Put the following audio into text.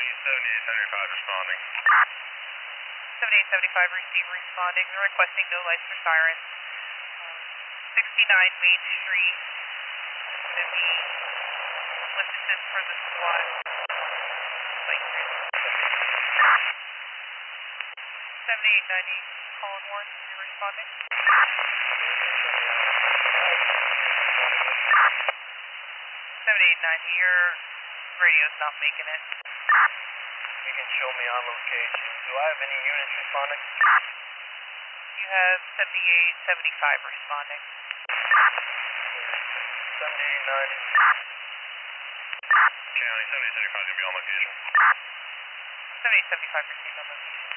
County 7875 responding. 7875 receive responding. They're requesting no lights or sirens. 69 Main Street. Going to be listed for the SWAT. Like 7890 Colin Warren, you're responding. 7890, your radio's not making it. You can show me on location. Do I have any units responding? You have 7875 responding. 7890. County 7875 is going to be on location. 7875 received on location.